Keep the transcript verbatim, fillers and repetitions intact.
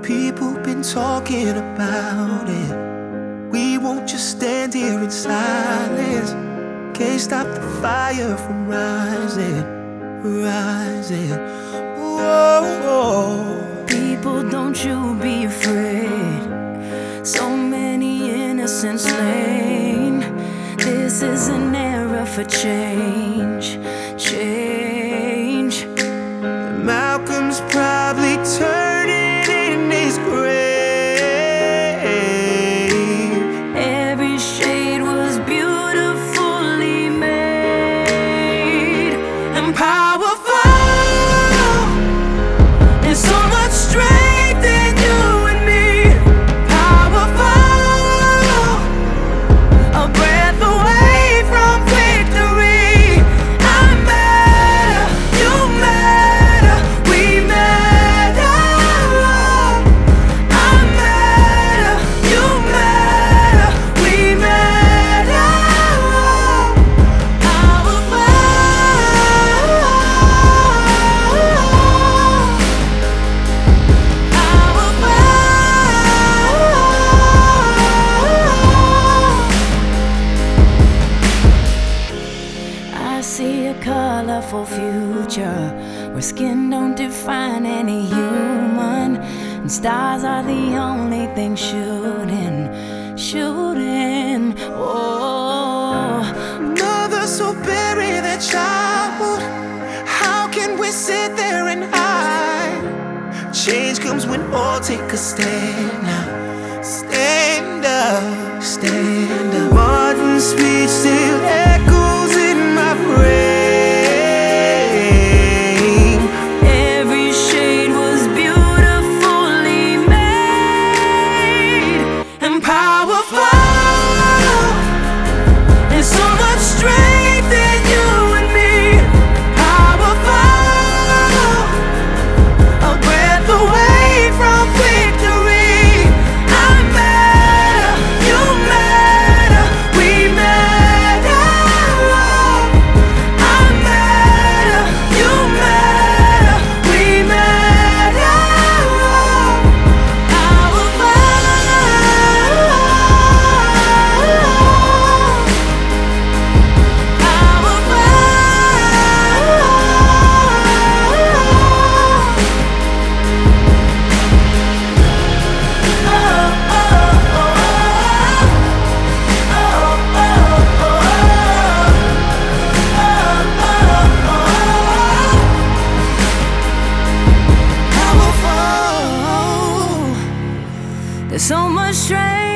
People been talking about it. We won't just stand here in silence. Can't stop the fire from rising, rising. Whoa. People, don't you be afraid. So many innocent slain. This is an era for change, change. Malcolm's probably turning in his grave. Every shade was beautifully made and powerful. There's so much strength in you and me. Powerful, a breath away from victory. I'm better, you matter, we matter. I'm better, you matter, we matter. Powerful, I see a colorful future where skin don't define any human, and stars are the only thing shooting, shooting. Oh, Mothers who bury their child. How can we sit there and hide? Change comes when all take a stand now. Stand up, stand up. Martin's speech still echoes in my brain. every shade was beautifully made and powerful. There's so much strength in you and me. Powerful, a breath away from victory. I'm better, you matter, we matter. I'm better, you matter, we matter. Powerful, powerful. There's so much strength